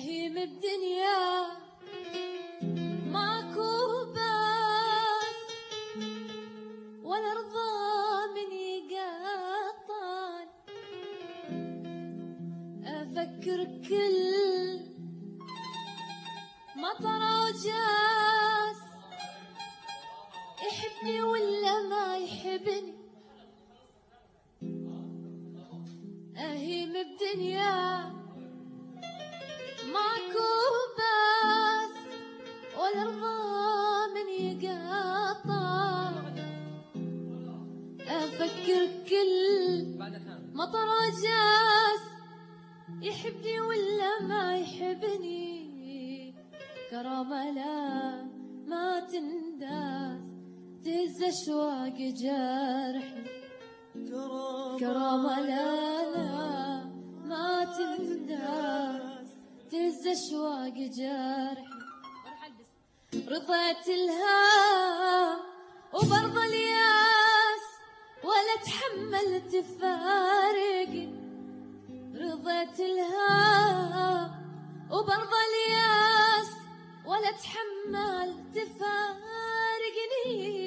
أهيم الدنيا ماكو بس ولا رضا من يقطن، أفكر كل مطر وجاس يحبني ولا ما يحبني. أهيم بدنيا ماكو بس ولا رضا من يقطع، أفكر كل مطر جاس يحبني ولا ما يحبني. كرامة لا ما تنداس تهز أشواق جرحي، كرامة لا ما تنداس تهز أشواق جرحي. رضيت الهام وبرضى الياس ولا تحملت فارقي. رضيت الهام وبرضى الياس ولا تحملت فارقني.